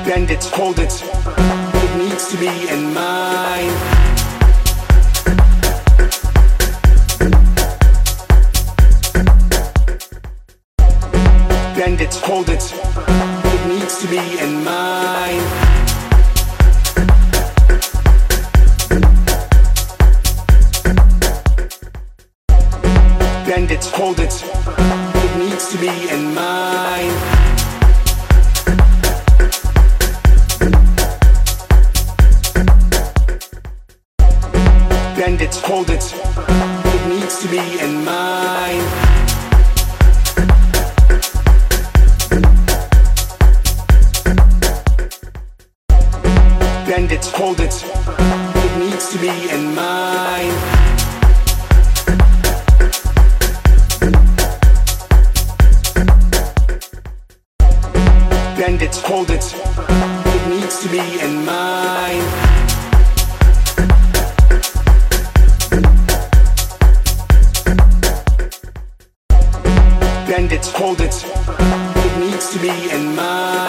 Bend it, hold it, it needs to be in mine. Bend it, hold it, it needs to be in mine. Bend it, hold it, it needs to be in mine. Bend it, hold it, it needs to be in mine. Bend it, hold it, it needs to be in mine. Bend it, hold it, it needs to be in mine. Bend it, hold it, it needs to be in mine.